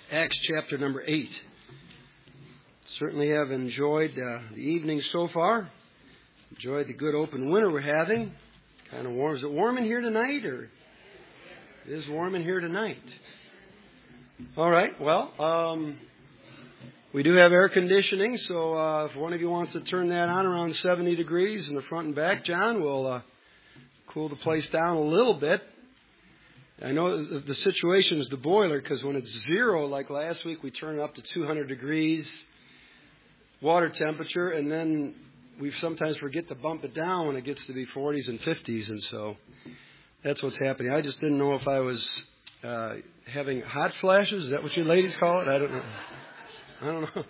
Acts chapter number 8. Certainly have enjoyed the evening so far. Enjoyed the good open winter we're having. Kind of warm. Is it warm in here tonight? Or it is warm in here tonight. All right. Well, we do have air conditioning, so if one of you wants to turn that on around 70 degrees in the front and back, John, we'll cool the place down a little bit. I know the situation is the boiler, because when it's zero, like last week, we turn it up to 200 degrees water temperature, and then we sometimes forget to bump it down when it gets to be 40s and 50s, and so that's what's happening. I just didn't know if I was having hot flashes. Is that what you ladies call it? I don't know.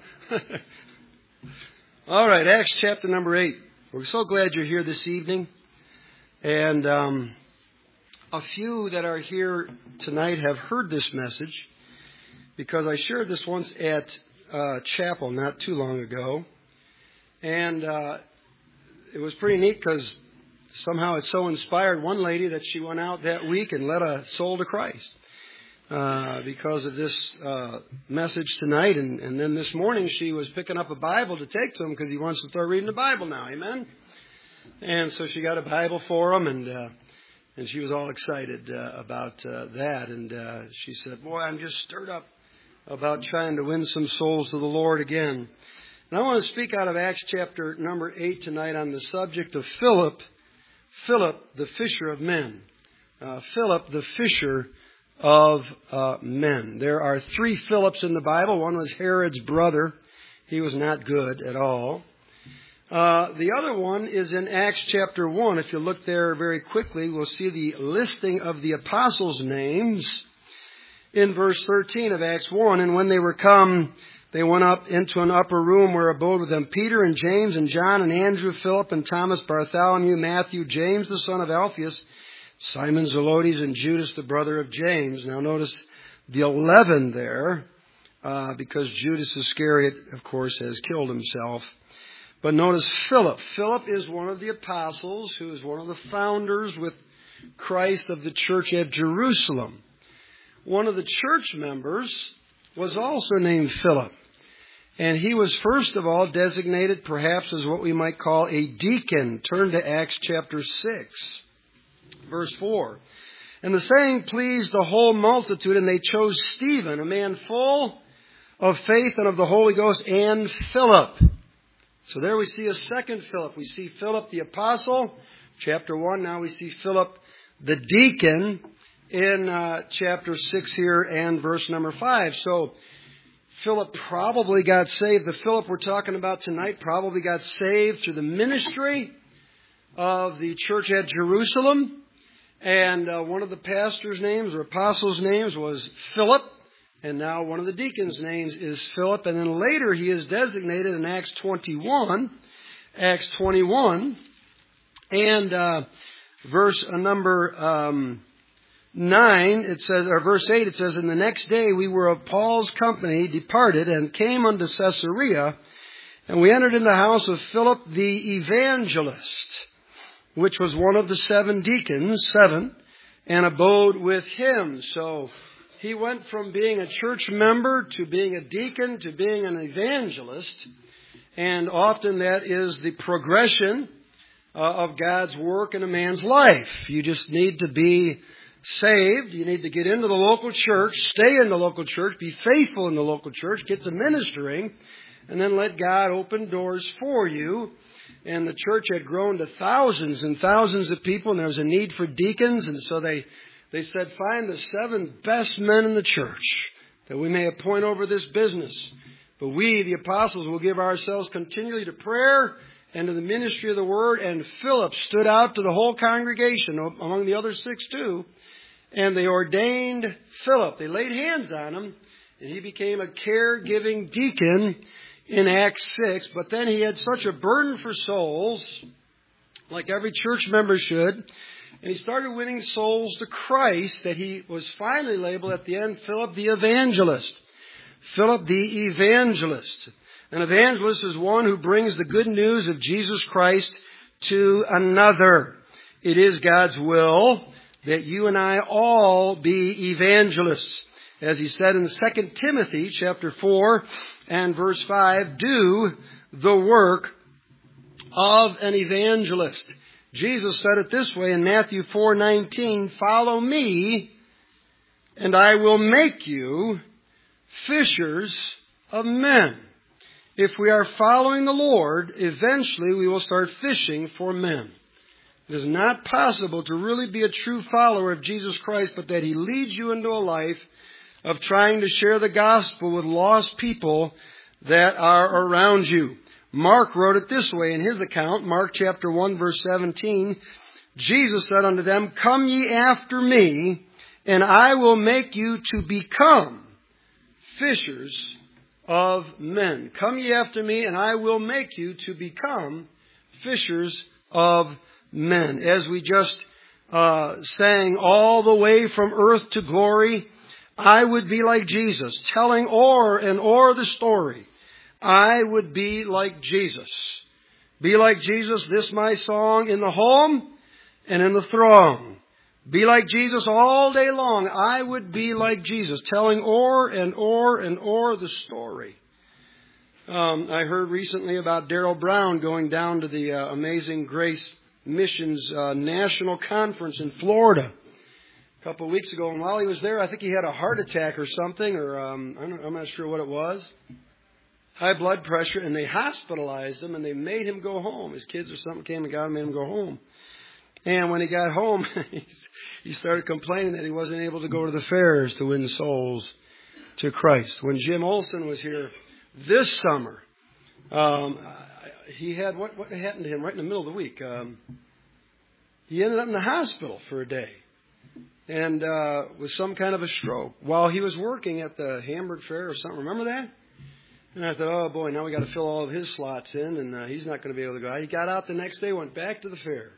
All right, Acts chapter number 8. We're so glad you're here this evening, and a few that are here tonight have heard this message, because I shared this once at chapel not too long ago. And it was pretty neat, because somehow it so inspired one lady that she went out that week and led a soul to Christ because of this message tonight. And then this morning she was picking up a Bible to take to him, because he wants to start reading the Bible now. Amen? And so she got a Bible for him, and she was all excited about that. And she said, boy, I'm just stirred up about trying to win some souls to the Lord again. And I want to speak out of Acts chapter number 8 tonight on the subject of Philip, the fisher of men. Philip, the fisher of men. There are 3 Philips in the Bible. One was Herod's brother. He was not good at all. The other one is in Acts chapter 1. If you look there very quickly, we'll see the listing of the apostles' names in verse 13 of Acts 1. And when they were come, they went up into an upper room where abode with them Peter and James and John and Andrew, Philip and Thomas, Bartholomew, Matthew, James the son of Alphaeus, Simon Zelotes, and Judas the brother of James. Now notice the 11 there, because Judas Iscariot, of course, has killed himself. But notice Philip. Philip is one of the apostles who is one of the founders with Christ of the church at Jerusalem. One of the church members was also named Philip. And he was first of all designated perhaps as what we might call a deacon. Turn to Acts chapter 6, verse 4. And the saying pleased the whole multitude, and they chose Stephen, a man full of faith and of the Holy Ghost, and Philip. So there we see a second Philip. We see Philip the apostle, chapter 1. Now we see Philip the deacon in chapter 6 here and verse number 5. So Philip probably got saved. The Philip we're talking about tonight probably got saved through the ministry of the church at Jerusalem. And one of the pastors' names or apostles' names was Philip. And now one of the deacons' names is Philip. And then later he is designated in Acts 21. Acts 21. And verse number 9, it says, or verse 8, it says, and the next day we were of Paul's company departed and came unto Caesarea. And we entered in the house of Philip the evangelist, which was one of the 7 deacons, and abode with him. So he went from being a church member to being a deacon to being an evangelist. And often that is the progression of God's work in a man's life. You just need to be saved. You need to get into the local church, stay in the local church, be faithful in the local church, get to ministering, and then let God open doors for you. And the church had grown to thousands and thousands of people, and there was a need for deacons, and so they said, find the 7 best men in the church that we may appoint over this business. But we, the apostles, will give ourselves continually to prayer and to the ministry of the word. And Philip stood out to the whole congregation, among the other 6 too. And they ordained Philip. They laid hands on him, and he became a caregiving deacon in Acts 6. But then he had such a burden for souls, like every church member should, and he started winning souls to Christ, that he was finally labeled at the end Philip the evangelist. Philip the evangelist. An evangelist is one who brings the good news of Jesus Christ to another. It is God's will that you and I all be evangelists. As he said in 2 Timothy chapter 4 and verse 5, do the work of an evangelist. Jesus said it this way in Matthew 4:19, follow me, and I will make you fishers of men. If we are following the Lord, eventually we will start fishing for men. It is not possible to really be a true follower of Jesus Christ, but that He leads you into a life of trying to share the gospel with lost people that are around you. Mark wrote it this way in his account, Mark chapter 1 verse 17, Jesus said unto them, come ye after me, and I will make you to become fishers of men. Come ye after me, and I will make you to become fishers of men. As we just sang, all the way from earth to glory, I would be like Jesus, telling o'er and o'er the story. I would be like Jesus. Be like Jesus, this my song, in the home and in the throng. Be like Jesus all day long. I would be like Jesus, telling o'er and o'er and o'er the story. I heard recently about Darrell Brown going down to the Amazing Grace Missions National Conference in Florida a couple of weeks ago. And while he was there, I think he had a heart attack or something, or I'm not sure what it was. High blood pressure, and they hospitalized him, and they made him go home. His kids or something came and got him, made him go home. And when he got home, he started complaining that he wasn't able to go to the fairs to win souls to Christ. When Jim Olson was here this summer, he had, what happened to him right in the middle of the week? He ended up in the hospital for a day, and with some kind of a stroke while he was working at the Hamburg Fair or something. Remember that? And I thought, oh boy, now we got to fill all of his slots in, and he's not going to be able to go. He got out the next day, went back to the fair.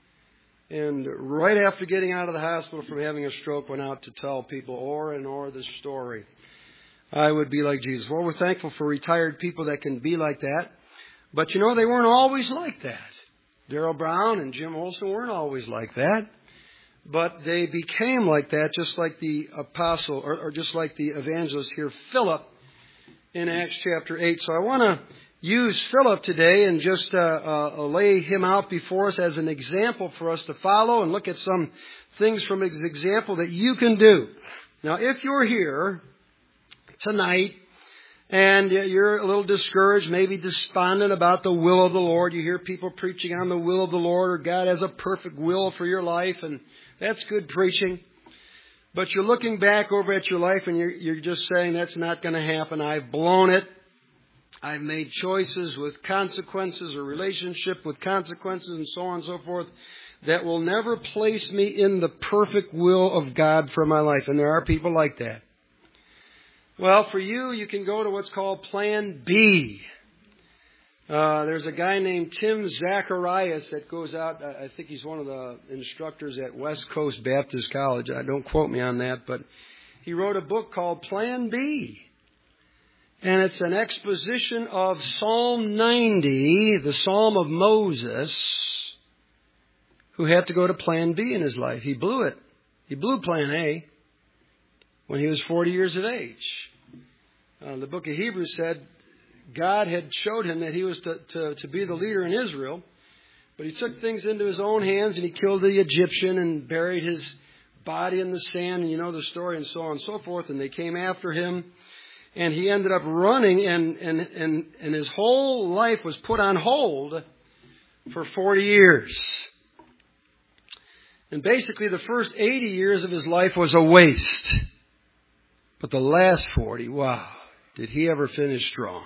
And right after getting out of the hospital from having a stroke, went out to tell people o'er and o'er the story. I would be like Jesus. Well, we're thankful for retired people that can be like that. But you know, they weren't always like that. Darrell Brown and Jim Olson weren't always like that. But they became like that, just like the apostle, or just like the evangelist here, Philip, in Acts chapter 8. So I want to use Philip today and just lay him out before us as an example for us to follow and look at some things from his example that you can do. Now, if you're here tonight and you're a little discouraged, maybe despondent about the will of the Lord, you hear people preaching on the will of the Lord, or God has a perfect will for your life, and that's good preaching. But you're looking back over at your life and you're just saying, that's not going to happen. I've blown it. I've made choices with consequences, or relationship with consequences, and so on and so forth, that will never place me in the perfect will of God for my life. And there are people like that. Well, for you, you can go to what's called Plan B. There's a guy named Tim Zacharias that goes out. I think he's one of the instructors at West Coast Baptist College. Don't quote me on that, but he wrote a book called Plan B. And it's an exposition of Psalm 90, the Psalm of Moses, who had to go to Plan B in his life. He blew it. He blew Plan A when he was 40 years of age. The book of Hebrews said God had showed him that he was to be the leader in Israel, but he took things into his own hands, and he killed the Egyptian and buried his body in the sand, and you know the story, and so on and so forth, and they came after him. And he ended up running, and his whole life was put on hold for 40 years. And basically the first 80 years of his life was a waste. But the last 40, wow, did he ever finish strong.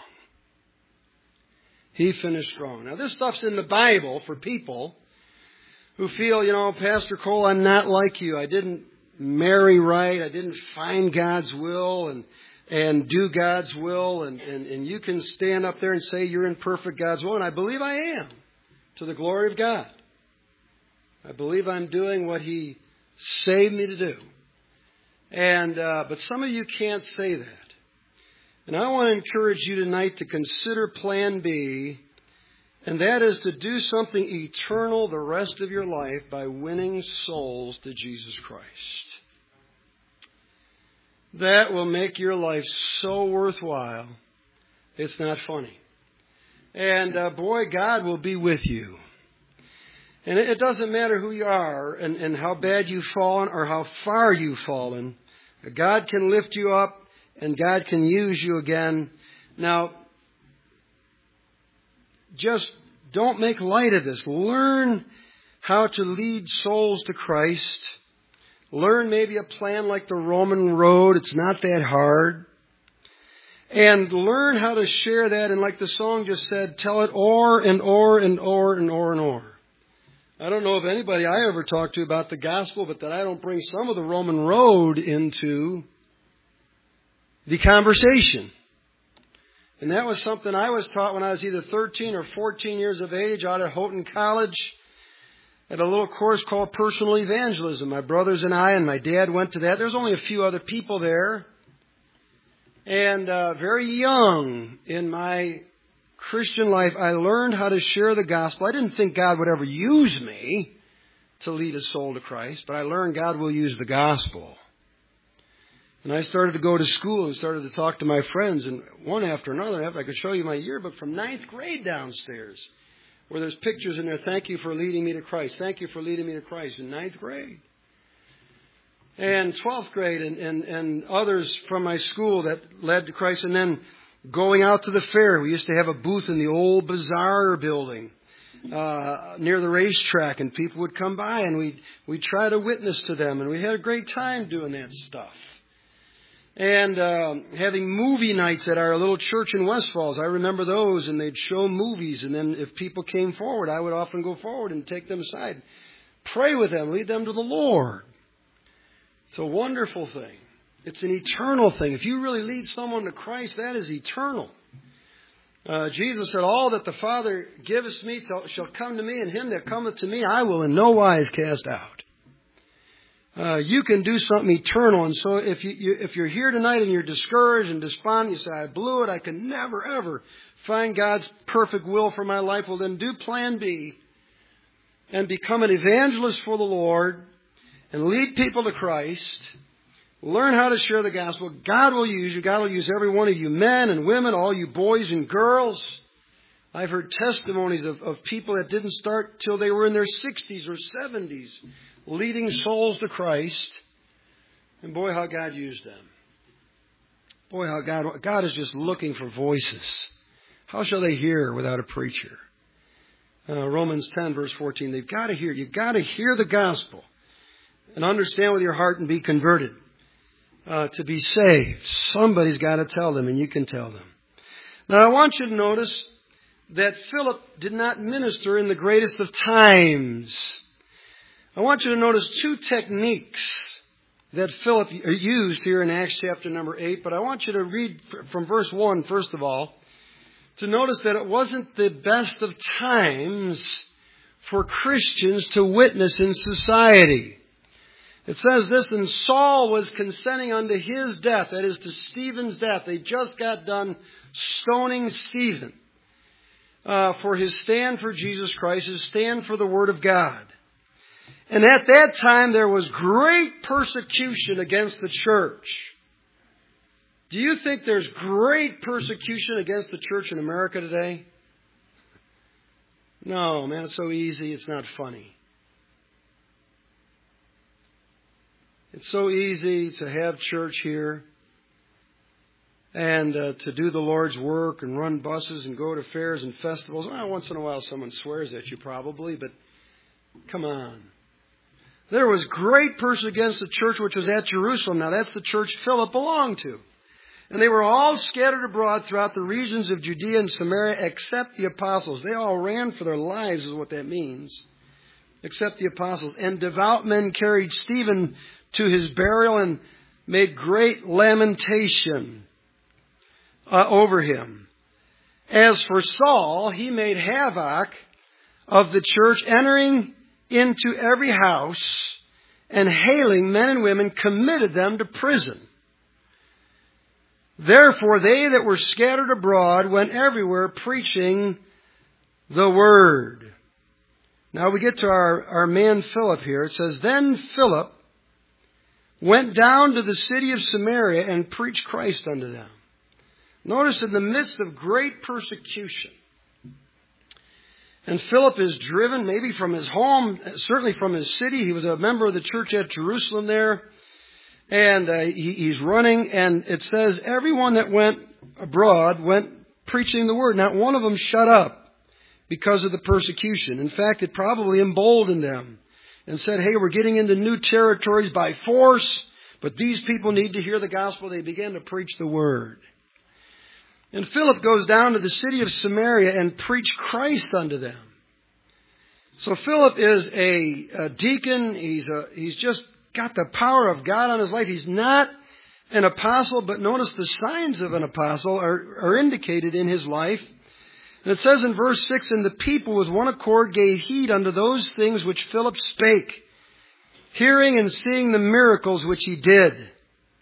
He finished strong. Now this stuff's in the Bible for people who feel, you know, Pastor Cole, I'm not like you. I didn't marry right. I didn't find God's will and do God's will, and you can stand up there and say you're in perfect God's will, and I believe I am, to the glory of God. I believe I'm doing what He saved me to do. And but some of you can't say that. And I want to encourage you tonight to consider Plan B, and that is to do something eternal the rest of your life by winning souls to Jesus Christ. that will make your life so worthwhile, it's not funny. And boy, God will be with you. And it doesn't matter who you are and how bad you've fallen or how far you've fallen. God can lift you up and God can use you again. Now, just don't make light of this. Learn how to lead souls to Christ. Learn maybe a plan like the Roman road. It's not that hard. And learn how to share that. And like the song just said, tell it o'er and o'er and o'er and o'er and o'er. I don't know of anybody I ever talked to about the gospel, but that I don't bring some of the Roman road into the conversation. And that was something I was taught when I was either 13 or 14 years of age out at Houghton College at a little course called Personal Evangelism. My brothers and I and my dad went to that. There's only a few other people there. And very young in my Christian life, I learned how to share the gospel. I didn't think God would ever use me to lead a soul to Christ, but I learned God will use the gospel. And I started to go to school and started to talk to my friends, and one after another, I could show you my yearbook from 9th grade downstairs, where there's pictures in there, thank you for leading me to Christ, thank you for leading me to Christ, in 9th grade. And 12th grade, and others from my school that led to Christ, and then going out to the fair. We used to have a booth in the old bazaar building near the racetrack, and people would come by, and we'd try to witness to them, and we had a great time doing that stuff. And having movie nights at our little church in West Falls. I remember those, and they'd show movies, and then if people came forward, I would often go forward and take them aside, pray with them, lead them to the Lord. It's a wonderful thing. It's an eternal thing. If you really lead someone to Christ, that is eternal. Jesus said, all that the Father giveth me shall come to me, and him that cometh to me I will in no wise cast out. You can do something eternal. And so if you're here tonight and you're discouraged and despondent, you say, I blew it, I can never ever find God's perfect will for my life. Well, then do plan B and become an evangelist for the Lord and lead people to Christ. Learn how to share the gospel. God will use you. God will use every one of you, men and women, all you boys and girls. I've heard testimonies of people that didn't start till they were in their 60s or 70s, leading souls to Christ. And boy, how God used them. Boy, how God is just looking for voices. How shall they hear without a preacher? Romans 10, verse 14. They've got to hear. You've got to hear the gospel and understand with your heart and be converted. To be saved. Somebody's got to tell them, and you can tell them. Now, I want you to notice that Philip did not minister in the greatest of times. I want you to notice two techniques that Philip used here in Acts chapter number 8. But I want you to read from verse 1, first of all, to notice that it wasn't the best of times for Christians to witness in society. It says this, and Saul was consenting unto his death, that is to Stephen's death. They just got done stoning Stephen for his stand for Jesus Christ, his stand for the Word of God. And at that time there was great persecution against the church. Do you think there's great persecution against the church in America today? No, man, it's so easy, it's not funny. It's so easy to have church here and to do the Lord's work and run buses and go to fairs and festivals. Well, once in a while someone swears at you probably, but come on. There was great persecution against the church which was at Jerusalem. Now that's the church Philip belonged to. And they were all scattered abroad throughout the regions of Judea and Samaria except the apostles. They all ran for their lives is what that means. Except the apostles. And devout men carried Stephen to his burial and made great lamentation over him. As for Saul, he made havoc of the church, entering into every house and hailing men and women, committed them to prison. Therefore they that were scattered abroad went everywhere preaching the word. Now we get to our man Philip here. It says, then Philip went down to the city of Samaria and preached Christ unto them. Notice, in the midst of great persecution. And Philip is driven, maybe from his home, certainly from his city. He was a member of the church at Jerusalem there. And he's running, and it says, everyone that went abroad went preaching the word. Not one of them shut up because of the persecution. In fact, it probably emboldened them and said, hey, we're getting into new territories by force, but these people need to hear the gospel. They began to preach the word. And Philip goes down to the city of Samaria and preached Christ unto them. So Philip is a deacon. He's just got the power of God on his life. He's not an apostle, but notice the signs of an apostle are indicated in his life. And it says in verse 6, and the people with one accord gave heed unto those things which Philip spake, hearing and seeing the miracles which he did.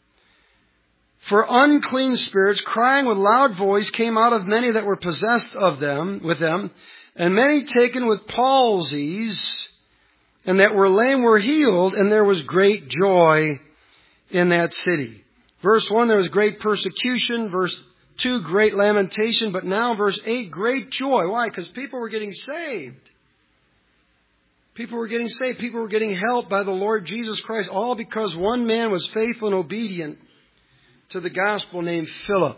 For unclean spirits, crying with loud voice, came out of many that were possessed with them, and many taken with palsies, and that were lame were healed, and there was great joy in that city. Verse 1, there was great persecution. Verse 2, great lamentation. But now, verse 8, great joy. Why? Because people were getting saved. People were getting saved. People were getting helped by the Lord Jesus Christ, all because one man was faithful and obedient to the gospel named Philip.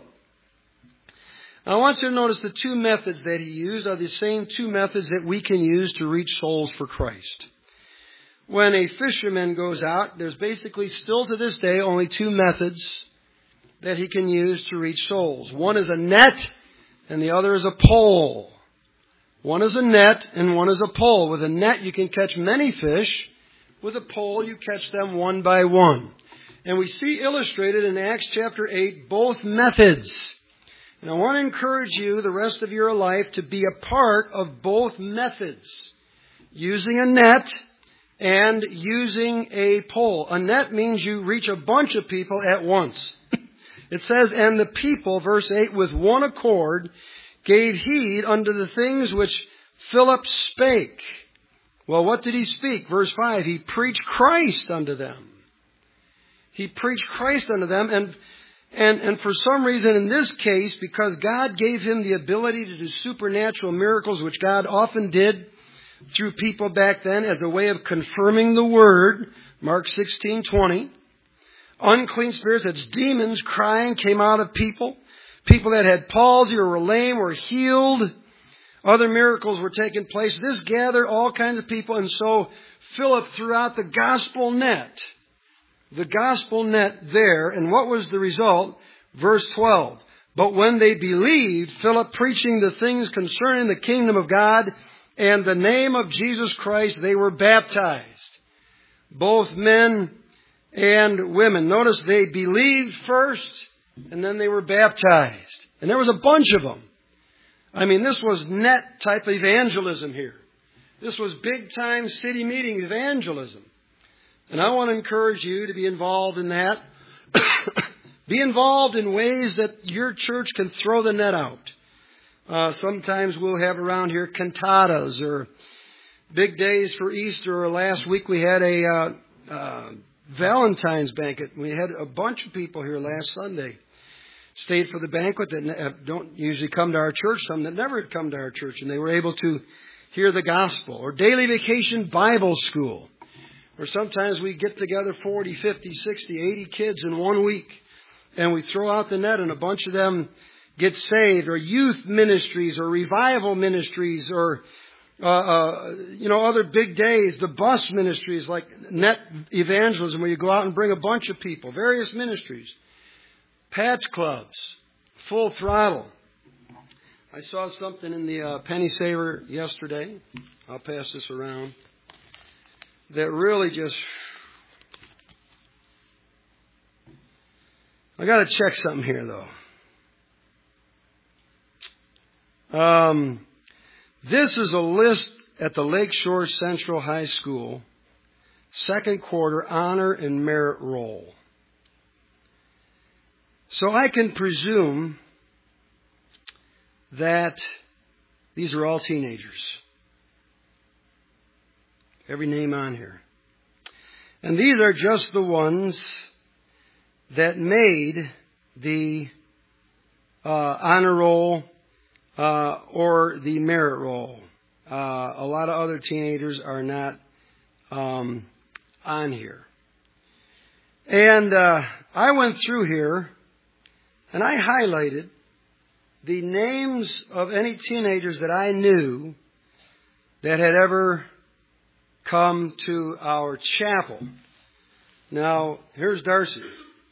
Now, I want you to notice the two methods that he used are the same two methods that we can use to reach souls for Christ. When a fisherman goes out, there's basically still to this day only two methods that he can use to reach souls. One is a net and the other is a pole. One is a net and one is a pole. With a net you can catch many fish. With a pole you catch them one by one. And we see illustrated in Acts chapter 8 both methods. And I want to encourage you the rest of your life to be a part of both methods. Using a net and using a pole. A net means you reach a bunch of people at once. It says, and the people, verse 8, with one accord gave heed unto the things which Philip spake. Well, what did he speak? Verse 5, he preached Christ unto them. He preached Christ unto them. And for some reason in this case, because God gave him the ability to do supernatural miracles, which God often did through people back then as a way of confirming the word, Mark 16:20. Unclean spirits, that's demons crying, came out of people. People that had palsy or were lame were healed. Other miracles were taking place. This gathered all kinds of people. And so Philip threw out the gospel net. The gospel net there. And what was the result? Verse 12. But when they believed, Philip preaching the things concerning the kingdom of God and the name of Jesus Christ, they were baptized. Both men and women. Notice they believed first and then they were baptized. And there was a bunch of them. I mean, this was net type of evangelism here. This was big time city meeting evangelism. And I want to encourage you to be involved in that. Be involved in ways that your church can throw the net out. Sometimes we'll have around here cantatas or big days for Easter. Or last week we had a Valentine's banquet. We had a bunch of people here last Sunday. Stayed for the banquet that don't usually come to our church. Some that never had come to our church. And they were able to hear the gospel. Or daily vacation Bible school. Or sometimes we get together 40, 50, 60, 80 kids in 1 week. And we throw out the net and a bunch of them get saved. Or youth ministries or revival ministries or other big days. The bus ministries like net evangelism where you go out and bring a bunch of people. Various ministries. Patch clubs. Full throttle. I saw something in the Penny Saver yesterday. I'll pass this around. That really just... I got to check something here, though. This is a list at the Lakeshore Central High School, second quarter honor and merit roll. So I can presume that these are all teenagers. Every name on here. And these are just the ones that made the honor roll or the merit roll. A lot of other teenagers are not on here. And I went through here and I highlighted the names of any teenagers that I knew that had ever come to our chapel. Now, here's Darcy.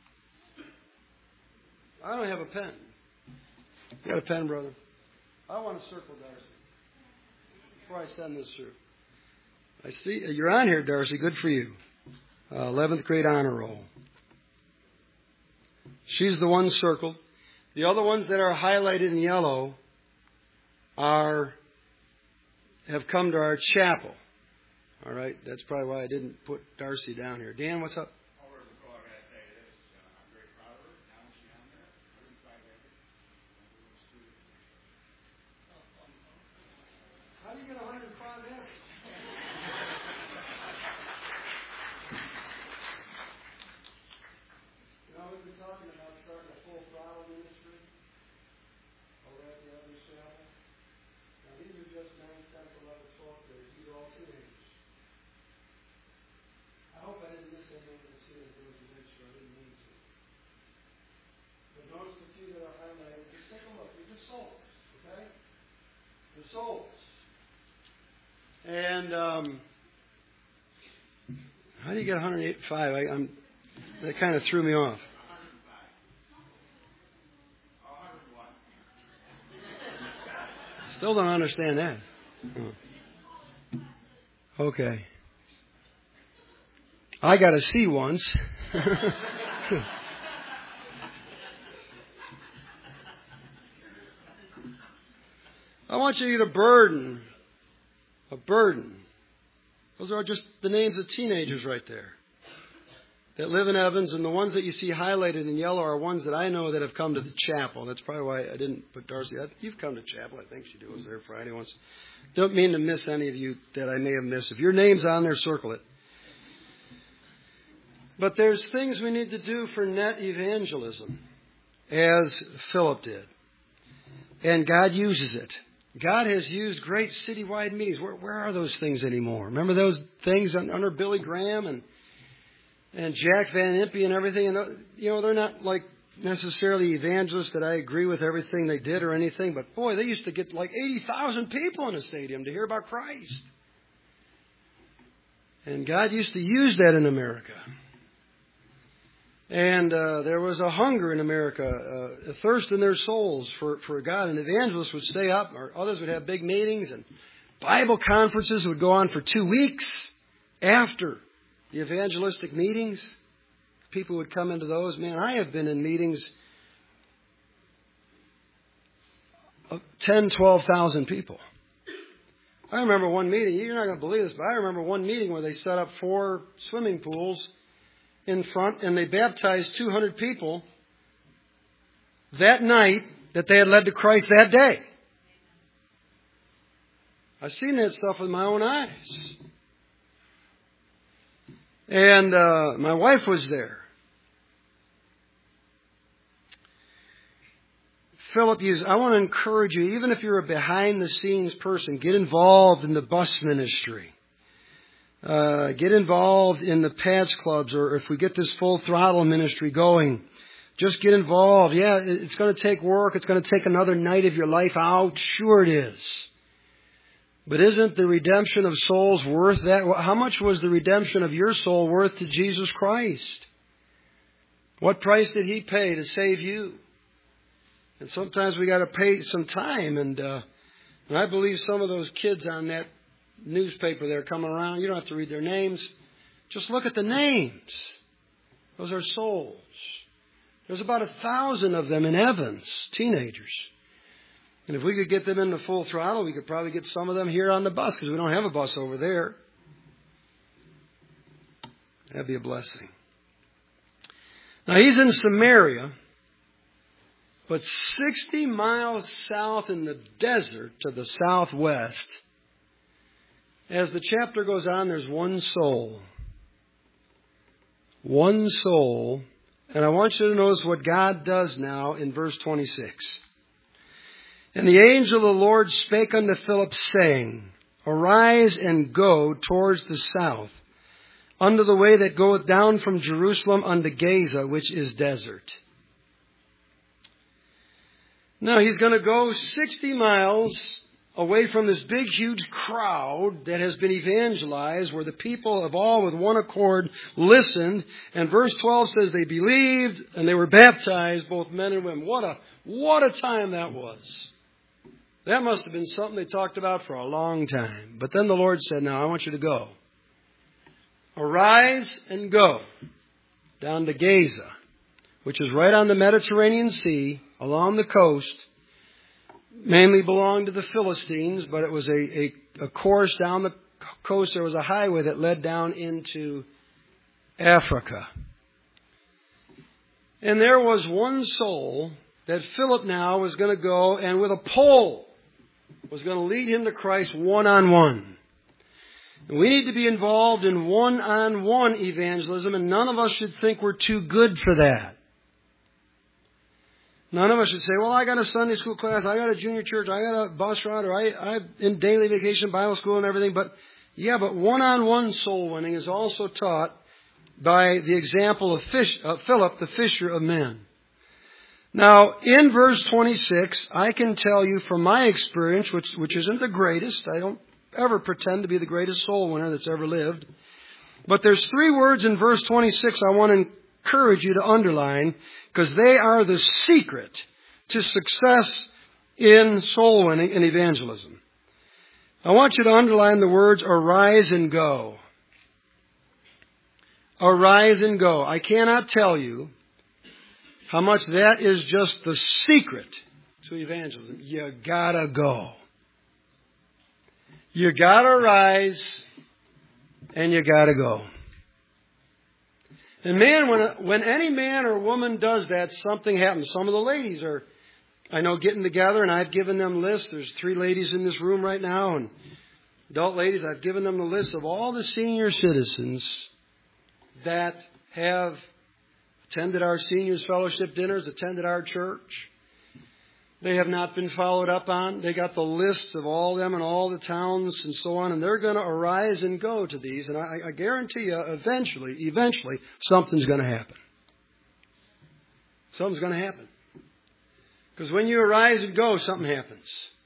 I don't have a pen. You got a pen, brother? I want to circle Darcy before I send this through. I see you're on here, Darcy. Good for you. 11th grade honor roll. She's the one circled. The other ones that are highlighted in yellow have come to our chapel. All right, that's probably why I didn't put Darcy down here. Dan, what's up? How do you get 105 average? We've been talking about starting a full throttle ministry over at the other chapel. Now, these are just 9th, 10th, 11th, 12th graders. These are all teenagers. I hope I didn't miss anything in the series. There was a mixture. I didn't mean to. But notice the few that are highlighted. Just take a look. These are souls. Okay? They're souls. And how do you get 105? That kind of threw me off. Still don't understand that. Okay. I got a C once. I want you to get a burden. A burden. Those are just the names of teenagers right there that live in Evans, and the ones that you see highlighted in yellow are ones that I know that have come to the chapel. That's probably why I didn't put Darcy. You've come to chapel. I think she was there Friday once. Don't mean to miss any of you that I may have missed. If your name's on there, circle it. But there's things we need to do for net evangelism, as Philip did. And God uses it. God has used great citywide meetings. Where are those things anymore? Remember those things under Billy Graham and Jack Van Impe and everything? And, they're not like necessarily evangelists that I agree with everything they did or anything. But, boy, they used to get like 80,000 people in a stadium to hear about Christ. And God used to use that in America. And there was a hunger in America, a thirst in their souls for God. And evangelists would stay up, or others would have big meetings, and Bible conferences would go on for 2 weeks after the evangelistic meetings. People would come into those. Man, I have been in meetings of 10, 12,000 people. I remember one meeting, you're not going to believe this, but I remember one meeting where they set up 4 swimming pools in front, and they baptized 200 people that night that they had led to Christ that day. I've seen that stuff with my own eyes. And my wife was there. Philip used, I want to encourage you, even if you're a behind-the-scenes person, get involved in the bus ministry. Get involved in the Pads Clubs, or if we get this full throttle ministry going, just get involved. Yeah, it's going to take work. It's going to take another night of your life out. Sure it is. But isn't the redemption of souls worth that? How much was the redemption of your soul worth to Jesus Christ? What price did He pay to save you? And sometimes we got to pay some time. And I believe some of those kids on that newspaper there coming around, you don't have to read their names. Just look at the names. Those are souls. There's about 1,000 of them in Evans, teenagers. And if we could get them into full throttle, we could probably get some of them here on the bus, because we don't have a bus over there. That'd be a blessing. Now, he's in Samaria, but 60 miles south in the desert to the southwest. As the chapter goes on, there's one soul. one soul. And I want you to notice what God does now in verse 26. And the angel of the Lord spake unto Philip, saying, Arise and go towards the south, unto the way that goeth down from Jerusalem unto Gaza, which is desert. Now he's going to go 60 miles away from this big, huge crowd that has been evangelized, where the people have all with one accord listened. And verse 12 says they believed and they were baptized, both men and women. What a time that was. That must have been something they talked about for a long time. But then the Lord said, now I want you to go. Arise and go down to Gaza, which is right on the Mediterranean Sea, along the coast. Mainly belonged to the Philistines, but it was a course down the coast. There was a highway that led down into Africa. And there was one soul that Philip now was going to go and with a pole was going to lead him to Christ one-on-one. And we need to be involved in one-on-one evangelism, and none of us should think we're too good for that. None of us should say, well, I got a Sunday school class, I got a junior church, I got a bus route, or I'm in daily vacation Bible school and everything. But one-on-one soul winning is also taught by the example of Philip, the fisher of men. Now, in verse 26, I can tell you from my experience, which isn't the greatest, I don't ever pretend to be the greatest soul winner that's ever lived, but there's 3 words in verse 26 I want to encourage you to underline, because they are the secret to success in soul winning and evangelism. I want you to underline the words arise and go. Arise and go. I cannot tell you how much that is just the secret to evangelism. You gotta go. You gotta rise and you gotta go. And man, when any man or woman does that, something happens. Some of the ladies are, I know, getting together, and I've given them lists. There's 3 ladies in this room right now, and adult ladies, I've given them the list of all the senior citizens that have attended our seniors fellowship dinners, attended our church. They have not been followed up on. They got the lists of all of them and all the towns and so on, and they're going to arise and go to these. And I guarantee you, eventually, something's going to happen. Something's going to happen. Because when you arise and go, something happens.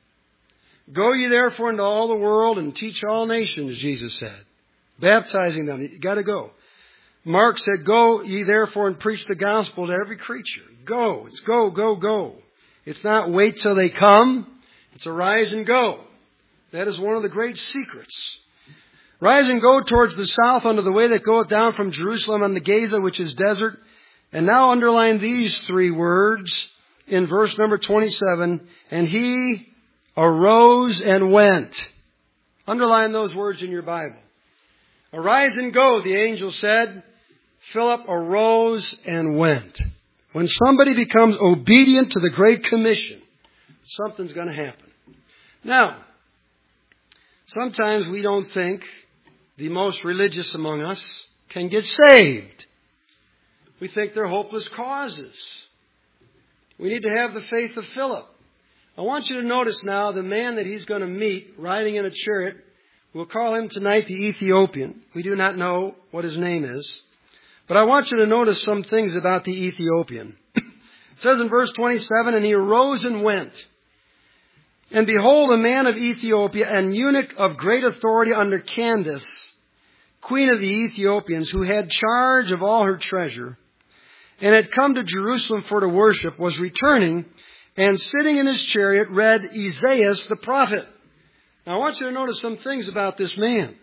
Go ye therefore into all the world and teach all nations, Jesus said, baptizing them. You got to go. Mark said, go ye therefore and preach the gospel to every creature. Go. It's go, go, go. It's not wait till they come. It's arise and go. That is one of the great secrets. Rise and go towards the south unto the way that goeth down from Jerusalem unto Gaza, which is desert. And now underline these 3 words in verse number 27. And he arose and went. Underline those words in your Bible. Arise and go, the angel said. Philip arose and went. When somebody becomes obedient to the Great Commission, something's going to happen. Now, sometimes we don't think the most religious among us can get saved. We think they're hopeless causes. We need to have the faith of Philip. I want you to notice now the man that he's going to meet riding in a chariot. We'll call him tonight the Ethiopian. We do not know what his name is. But I want you to notice some things about the Ethiopian. It says in verse 27, and he arose and went. And behold, a man of Ethiopia, an eunuch of great authority under Candace, queen of the Ethiopians, who had charge of all her treasure, and had come to Jerusalem for to worship, was returning, and sitting in his chariot read Isaiah the prophet. Now I want you to notice some things about this man.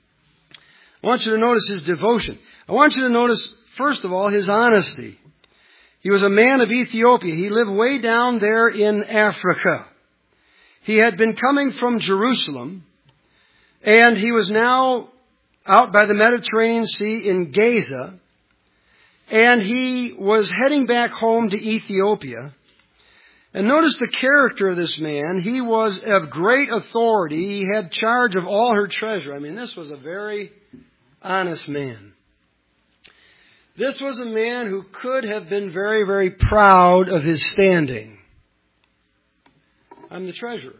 I want you to notice his devotion. I want you to notice, first of all, his honesty. He was a man of Ethiopia. He lived way down there in Africa. He had been coming from Jerusalem, and he was now out by the Mediterranean Sea in Gaza, and he was heading back home to Ethiopia. And notice the character of this man. He was of great authority. He had charge of all her treasure. I mean, this was a very honest man. This was a man who could have been very, very proud of his standing. I'm the treasurer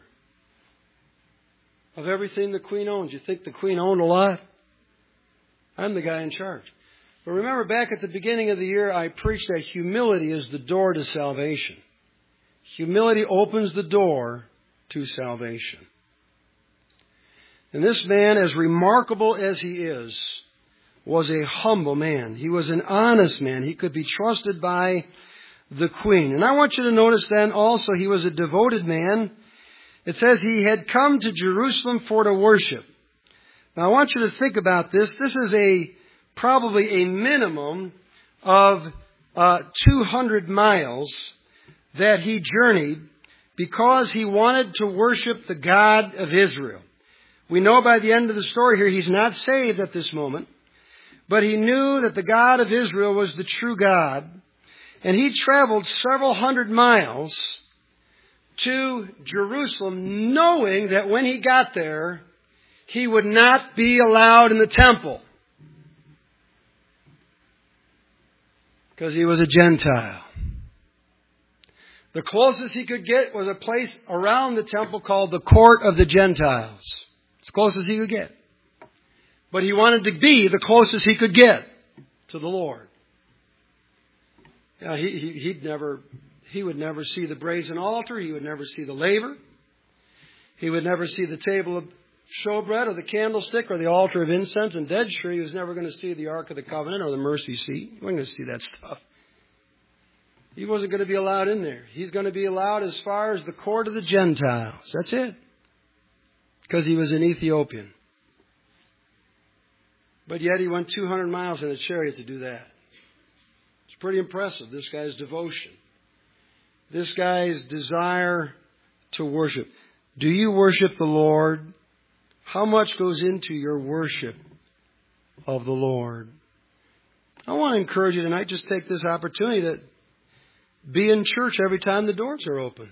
of everything the queen owns. You think the queen owned a lot? I'm the guy in charge. But remember, back at the beginning of the year, I preached that humility is the door to salvation. Humility opens the door to salvation. And this man, as remarkable as he is, was a humble man. He was an honest man. He could be trusted by the queen. And I want you to notice then also he was a devoted man. It says he had come to Jerusalem for to worship. Now I want you to think about this. This is probably a minimum of 200 miles that he journeyed because he wanted to worship the God of Israel. We know by the end of the story here he's not saved at this moment, but he knew that the God of Israel was the true God, and he traveled several hundred miles to Jerusalem knowing that when he got there, he would not be allowed in the temple because he was a Gentile. The closest he could get was a place around the temple called the Court of the Gentiles. As close as he could get. But he wanted to be the closest he could get to the Lord. Yeah, he would never see the brazen altar. He would never see the laver. He would never see the table of showbread or the candlestick or the altar of incense. And dead sure he was never going to see the Ark of the Covenant or the mercy seat. He wasn't going to see that stuff. He wasn't going to be allowed in there. He's going to be allowed as far as the court of the Gentiles. That's it. Because he was an Ethiopian. But yet he went 200 miles in a chariot to do that. It's pretty impressive, this guy's devotion. This guy's desire to worship. Do you worship the Lord? How much goes into your worship of the Lord? I want to encourage you tonight, just take this opportunity to be in church every time the doors are open.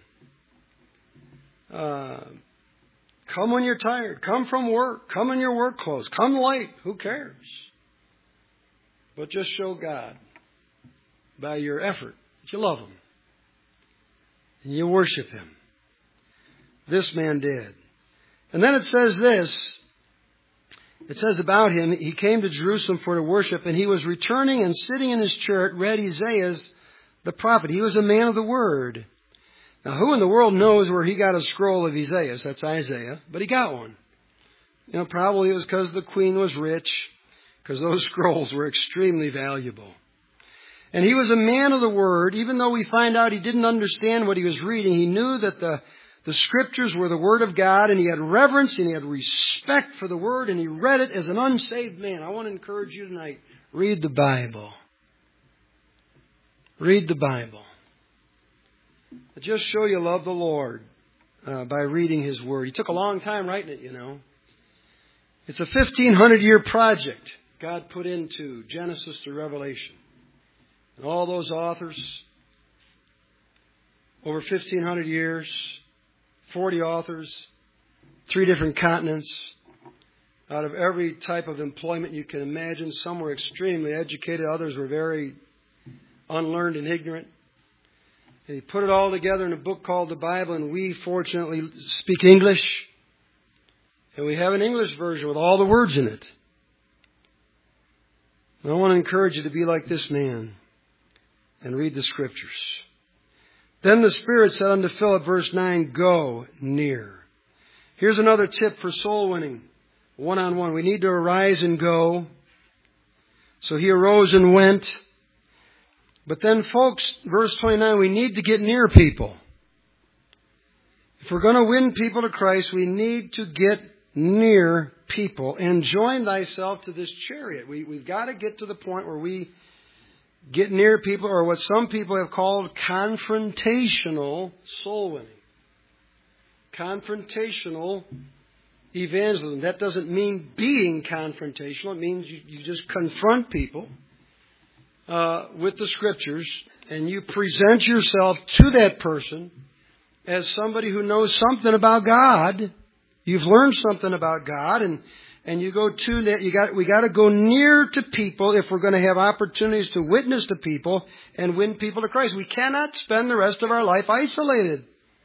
Come when you're tired. Come from work. Come in your work clothes. Come late. Who cares? But just show God by your effort that you love Him. And you worship Him. This man did. And then it says this. It says about him, he came to Jerusalem for to worship, and he was returning and sitting in his chariot read Isaiah's the prophet. He was a man of the word. Now, who in the world knows where he got a scroll of Isaiah? That's Isaiah. But he got one. Probably it was because the queen was rich, because those scrolls were extremely valuable. And he was a man of the word. Even though we find out he didn't understand what he was reading, he knew that the scriptures were the word of God, and he had reverence and he had respect for the word, and he read it as an unsaved man. I want to encourage you tonight, read the Bible. Read the Bible. Just show you love the Lord by reading His Word. He took a long time writing it, It's a 1,500-year project God put into Genesis to Revelation. And all those authors, over 1,500 years, 40 authors, 3 different continents, out of every type of employment you can imagine. Some were extremely educated, others were very unlearned and ignorant. And he put it all together in a book called the Bible, and we fortunately speak English. And we have an English version with all the words in it. And I want to encourage you to be like this man and read the Scriptures. Then the Spirit said unto Philip, verse 9, go near. Here's another tip for soul winning, one-on-one. We need to arise and go. So he arose and went. But then, folks, verse 29, we need to get near people. If we're going to win people to Christ, we need to get near people and join thyself to this chariot. We've got to get to the point where we get near people, or what some people have called confrontational soul winning. Confrontational evangelism. That doesn't mean being confrontational. It means you just confront people with the Scriptures, and you present yourself to that person as somebody who knows something about God. You've learned something about God, and And you go to that, we got to go near to people if we're going to have opportunities to witness to people and win people to Christ. We cannot spend the rest of our life isolated.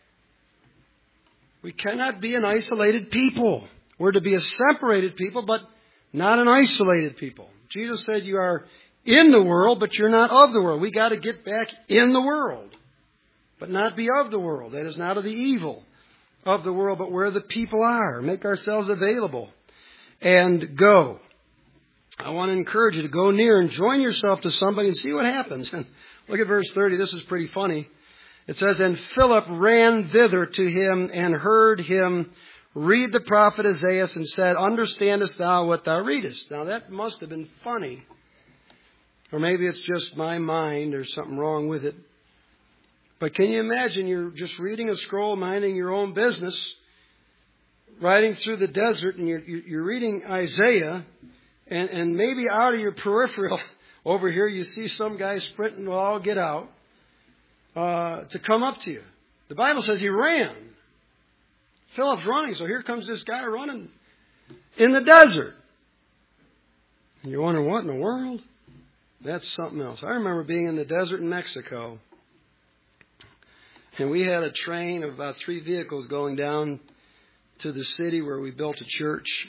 We cannot be an isolated people. We're to be a separated people, but not an isolated people. Jesus said you are in the world, but you're not of the world. We got to get back in the world, but not be of the world. That is not of the evil of the world, but where the people are. Make ourselves available and go. I want to encourage you to go near and join yourself to somebody and see what happens. And look at verse 30. This is pretty funny. It says, and Philip ran thither to him and heard him read the prophet Isaiah and said, understandest thou what thou readest? Now that must have been funny. Or maybe it's just my mind or something wrong with it. But can you imagine you're just reading a scroll, minding your own business, riding through the desert, and you're reading Isaiah, and maybe out of your peripheral over here you see some guy sprinting, well, I'll get out, to come up to you. The Bible says he ran. Philip's running, so here comes this guy running in the desert. And you're wondering, what in the world? That's something else. I remember being in the desert in Mexico, and we had a train of about 3 vehicles going down to the city where we built a church.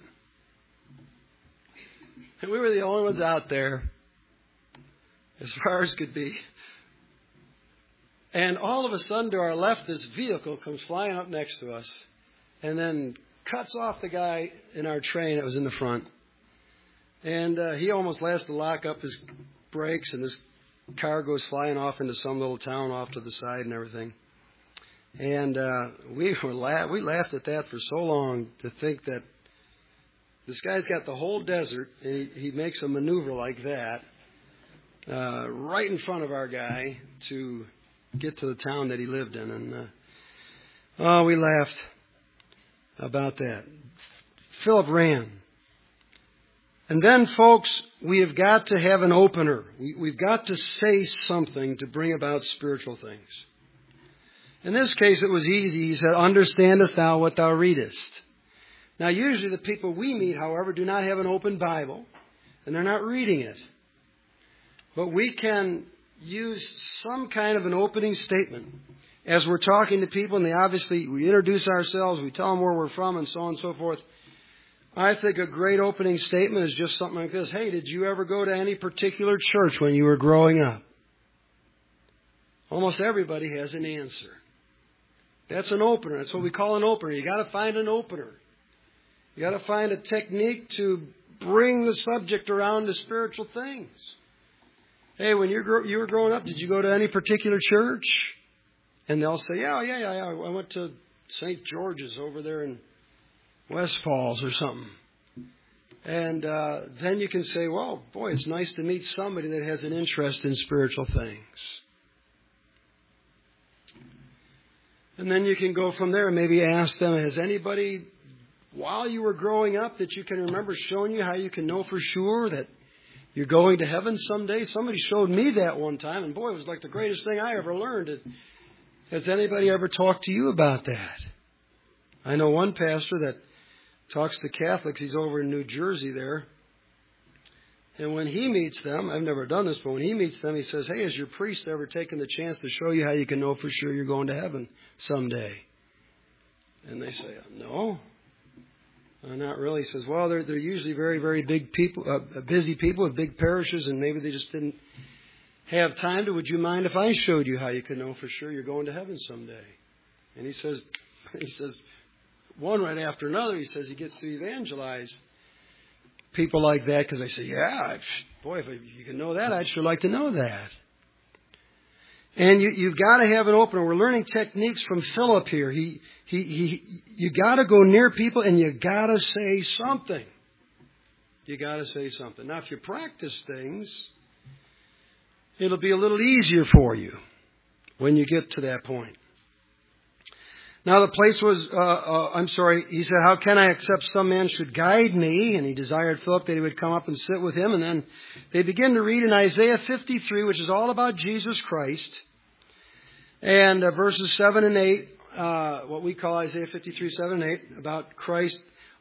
And we were the only ones out there, as far as could be. And all of a sudden, to our left, this vehicle comes flying up next to us and then cuts off the guy in our train that was in the front. And he almost has to lock up his brakes, and this car goes flying off into some little town off to the side and everything. And we laughed at that for so long, to think that this guy's got the whole desert, and he makes a maneuver like that right in front of our guy to get to the town that he lived in. And we laughed about that. Philip ran. And then, folks, we have got to have an opener. We've got to say something to bring about spiritual things. In this case, it was easy. He said, understandest thou what thou readest? Now, usually the people we meet, however, do not have an open Bible, and they're not reading it. But we can use some kind of an opening statement as we're talking to people, and we introduce ourselves, we tell them where we're from, and so on and so forth. I think a great opening statement is just something like this. Hey, did you ever go to any particular church when you were growing up? Almost everybody has an answer. That's an opener. That's what we call an opener. You got to find an opener. You got to find a technique to bring the subject around to spiritual things. Hey, when you were growing up, did you go to any particular church? And they'll say, yeah, I went to St. George's over there in West Falls or something. And then you can say, well, boy, it's nice to meet somebody that has an interest in spiritual things. And then you can go from there and maybe ask them, has anybody, while you were growing up, that you can remember showing you how you can know for sure that you're going to heaven someday? Somebody showed me that one time, and boy, it was like the greatest thing I ever learned. Has anybody ever talked to you about that? I know one pastor that talks to Catholics. He's over in New Jersey there. And when he meets them, I've never done this, but when he meets them, he says, hey, has your priest ever taken the chance to show you how you can know for sure you're going to heaven someday? And they say, no. Not really. He says, well, they're usually very, very big people, busy people with big parishes, and maybe they just didn't have time to. Would you mind if I showed you how you can know for sure you're going to heaven someday? And he says, one right after another, he says he gets to evangelize people like that because they say, yeah, boy, if you can know that, I'd sure like to know that. And you've got to have an opener. We're learning techniques from Philip here. You got to go near people and you got to say something. You got to say something. Now, if you practice things, it'll be a little easier for you when you get to that point. Now the place was, he said, how can I accept some man should guide me? And he desired Philip that he would come up and sit with him. And then they begin to read in Isaiah 53, which is all about Jesus Christ. And verses 7 and 8, what we call Isaiah 53, 7 and 8, about Christ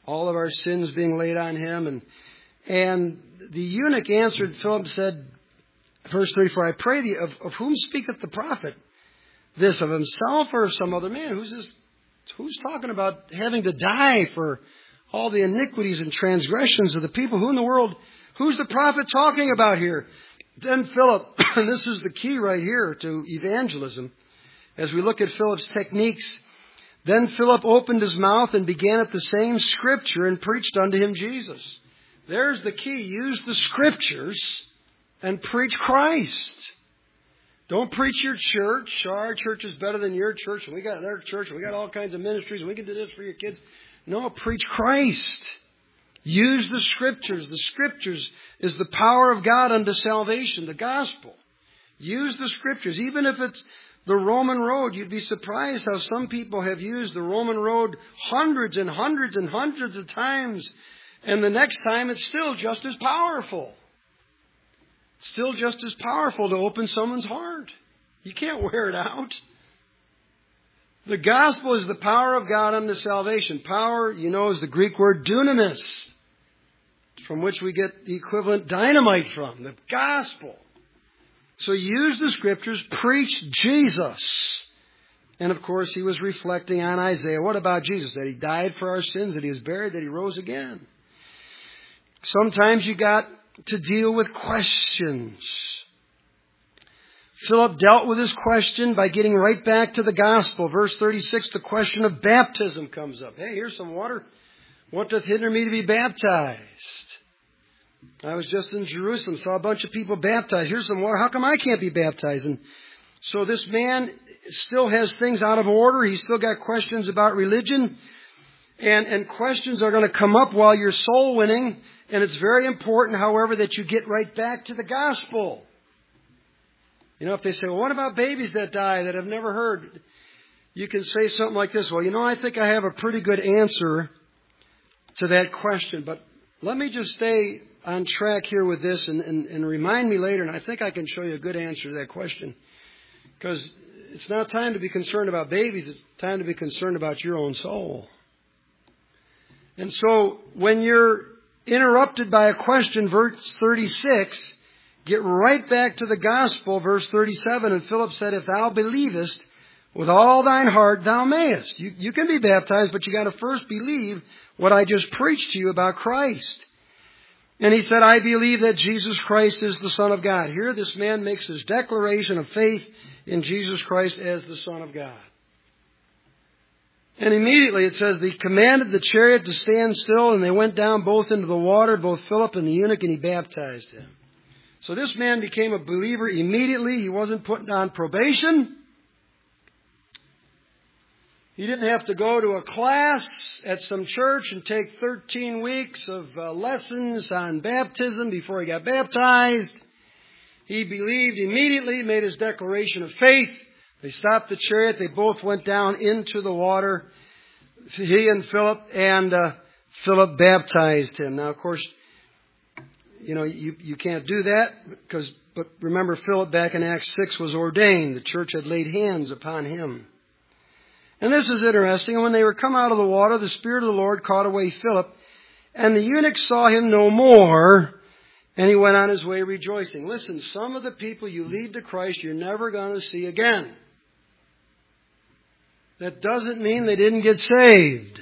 all of our sins being laid on him. And the eunuch answered Philip and said, verse 34, I pray thee, of whom speaketh the prophet? This, of himself or of some other man? Who's talking about having to die for all the iniquities and transgressions of the people? Who in the world, who's the prophet talking about here? Then Philip, and this is the key right here to evangelism, as we look at Philip's techniques, then Philip opened his mouth and began at the same scripture and preached unto him Jesus. There's the key. Use the scriptures and preach Christ. Don't preach your church. Our church is better than your church. And we got their church. And we got all kinds of ministries. And we can do this for your kids. No, preach Christ. Use the scriptures. The scriptures is the power of God unto salvation, the gospel. Use the scriptures. Even if it's the Roman road, you'd be surprised how some people have used the Roman road hundreds and hundreds and hundreds of times. And the next time it's still just as powerful. Still just as powerful to open someone's heart. You can't wear it out. The gospel is the power of God unto salvation. Power, is the Greek word dunamis, from which we get the equivalent dynamite from. The gospel. So use the scriptures, preach Jesus. And of course, he was reflecting on Isaiah. What about Jesus? That he died for our sins, that he was buried, that he rose again. Sometimes you got to deal with questions. Philip dealt with his question by getting right back to the gospel. Verse 36, the question of baptism comes up. Hey, here's some water. What doth hinder me to be baptized? I was just in Jerusalem, saw a bunch of people baptized. Here's some water. How come I can't be baptized? And so this man still has things out of order. He's still got questions about religion. And questions are going to come up while you're soul winning. And it's very important, however, that you get right back to the gospel. If they say, well, what about babies that die that have never heard? You can say something like this. Well, I think I have a pretty good answer to that question. But let me just stay on track here with this and remind me later. And I think I can show you a good answer to that question. Because it's not time to be concerned about babies. It's time to be concerned about your own soul. And so when you're interrupted by a question, verse 36, get right back to the gospel, verse 37. And Philip said, if thou believest with all thine heart, thou mayest. You can be baptized, but you got to first believe what I just preached to you about Christ. And he said, I believe that Jesus Christ is the Son of God. Here this man makes his declaration of faith in Jesus Christ as the Son of God. And immediately it says, he commanded the chariot to stand still, and they went down both into the water, both Philip and the eunuch, and he baptized him. So this man became a believer immediately. He wasn't put on probation. He didn't have to go to a class at some church and take 13 weeks of lessons on baptism before he got baptized. He believed immediately, made his declaration of faith. They stopped the chariot. They both went down into the water, he and Philip, and Philip baptized him. Now, of course, you can't do that but remember, Philip back in Acts 6 was ordained. The church had laid hands upon him. And this is interesting. And when they were come out of the water, the Spirit of the Lord caught away Philip, and the eunuch saw him no more, and he went on his way rejoicing. Listen, some of the people you lead to Christ, you're never going to see again. That doesn't mean they didn't get saved.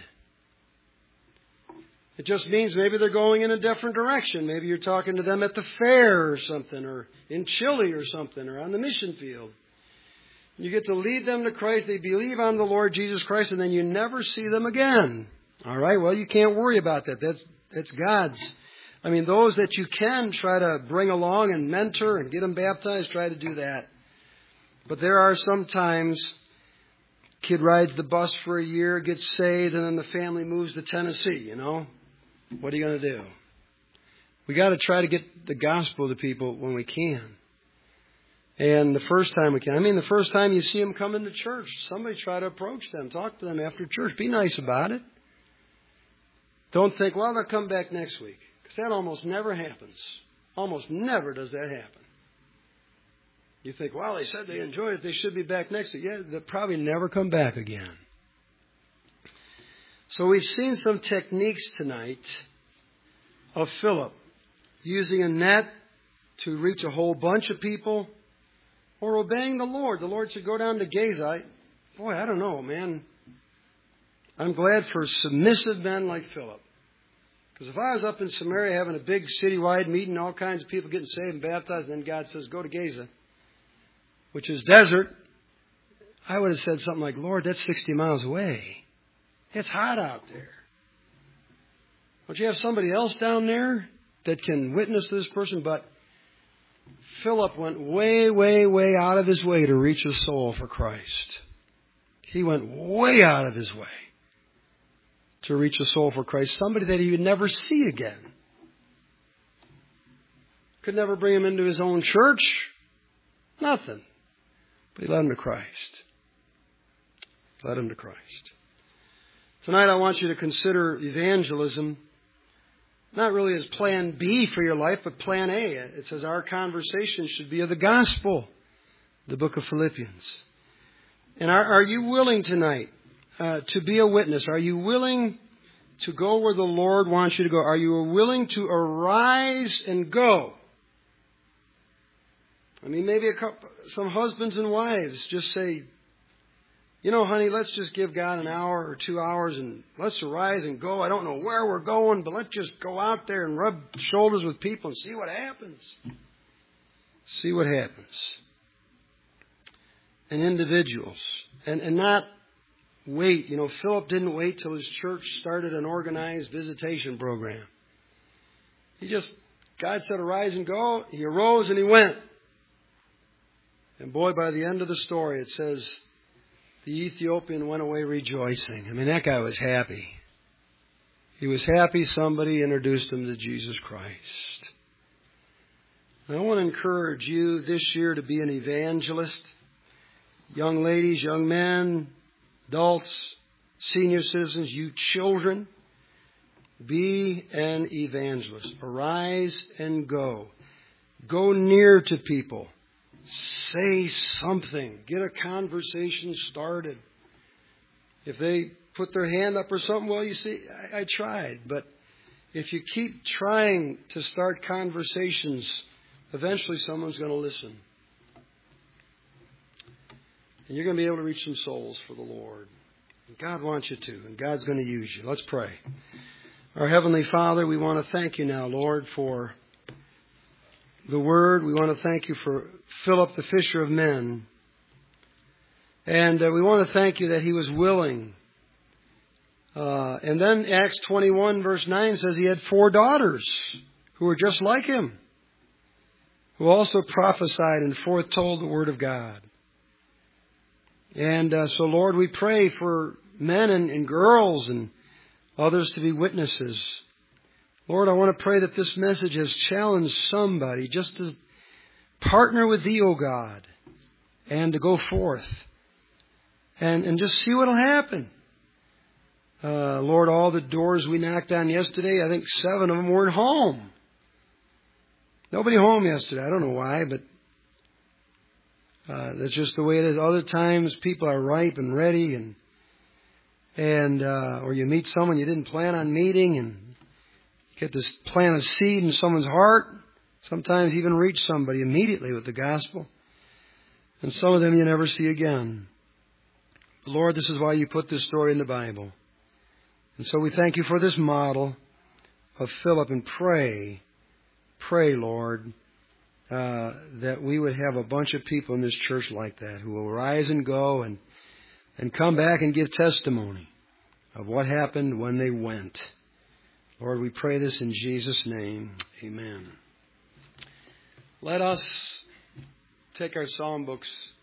It just means maybe they're going in a different direction. Maybe you're talking to them at the fair or something, or in Chile or something, or on the mission field. You get to lead them to Christ. They believe on the Lord Jesus Christ, and then you never see them again. All right, well, you can't worry about that. That's God's. Those that you can try to bring along and mentor and get them baptized, try to do that. But there are some times, kid rides the bus for a year, gets saved, and then the family moves to Tennessee, What are you going to do? We got to try to get the gospel to people when we can. And the first time we can. The first time you see them come into church, somebody try to approach them, talk to them after church. Be nice about it. Don't think, well, they'll come back next week. Because that almost never happens. Almost never does that happen. You think, well, they said they enjoyed it. They should be back next week. Yeah, they'll probably never come back again. So we've seen some techniques tonight of Philip using a net to reach a whole bunch of people or obeying the Lord. The Lord said, go down to Gaza. Boy, I don't know, man. I'm glad for submissive men like Philip. Because if I was up in Samaria having a big citywide meeting, all kinds of people getting saved and baptized, and then God says, go to Gaza, which is desert, I would have said something like, Lord, that's 60 miles away. It's hot out there. Don't you have somebody else down there that can witness this person? But Philip went way, way, way out of his way to reach a soul for Christ. He went way out of his way to reach a soul for Christ. Somebody that he would never see again. Could never bring him into his own church. Nothing. But he led him to Christ. Led him to Christ. Tonight I want you to consider evangelism not really as plan B for your life, but plan A. It says our conversation should be of the gospel, the book of Philippians. And are you willing tonight to be a witness? Are you willing to go where the Lord wants you to go? Are you willing to arise and go? I mean, maybe some husbands and wives just say, you know, honey, let's just give God an hour or 2 hours and let's arise and go. I don't know where we're going, but let's just go out there and rub shoulders with people and see what happens. See what happens. And individuals. And not wait. You know, Philip didn't wait till his church started an organized visitation program. God said arise and go. He arose and he went. And boy, by the end of the story, it says, the Ethiopian went away rejoicing. I mean, that guy was happy. He was happy somebody introduced him to Jesus Christ. I want to encourage you this year to be an evangelist. Young ladies, young men, adults, senior citizens, you children, be an evangelist. Arise and go. Go near to people. Say something. Get a conversation started. If they put their hand up or something, well, you see, I tried. But if you keep trying to start conversations, eventually someone's going to listen. And you're going to be able to reach some souls for the Lord. And God wants you to, and God's going to use you. Let's pray. Our Heavenly Father, we want to thank you now, Lord, for the Word. We want to thank you for Philip, the fisher of men. And we want to thank you that he was willing. And then Acts 21 verse 9 says he had 4 daughters who were just like him, who also prophesied and foretold the Word of God. And so, Lord, we pray for men and girls and others to be witnesses. Lord, I want to pray that this message has challenged somebody just to partner with Thee, O God, and to go forth and just see what will happen. Lord, all the doors we knocked on yesterday, I think 7 of them weren't home. Nobody home yesterday. I don't know why, but that's just the way it is. Other times people are ripe and ready, and or you meet someone you didn't plan on meeting, and you get this plant a seed in someone's heart. Sometimes even reach somebody immediately with the gospel. And some of them you never see again. But Lord, this is why you put this story in the Bible. And so we thank you for this model of Philip, and pray, Lord, that we would have a bunch of people in this church like that who will rise and go and come back and give testimony of what happened when they went. Lord, we pray this in Jesus' name. Amen. Let us take our psalm books